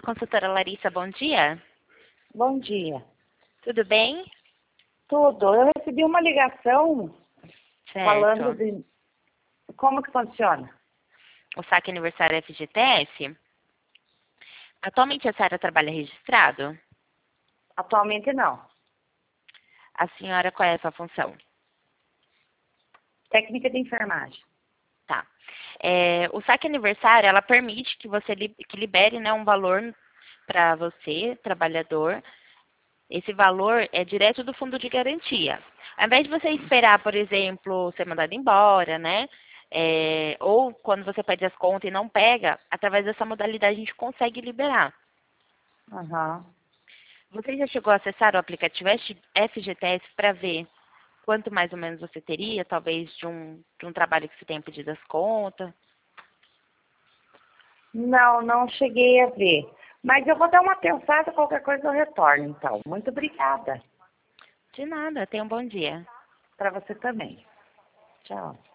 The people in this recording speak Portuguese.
Consultora Larissa, bom dia. Bom dia. Tudo bem? Tudo. Eu recebi uma ligação falando Certo. de como que funciona. O saque aniversário FGTS? Atualmente a senhora trabalha registrado? Atualmente não. A senhora, qual é a sua função? Técnica de enfermagem. Tá. O saque aniversário, ela permite que você que libere, né, um valor para você, trabalhador. Esse valor é direto do fundo de garantia. Ao invés de você esperar, por exemplo, ser mandado embora, né? Ou quando você pede as contas e não pega, através dessa modalidade a gente consegue liberar. Aham. Você já chegou a acessar o aplicativo FGTS para ver quanto mais ou menos você teria, talvez de um trabalho que você tenha pedido as contas? Não cheguei a ver. Mas eu vou dar uma pensada, qualquer coisa eu retorno, então. Muito obrigada. De nada, tenha um bom dia. Para você também. Tchau.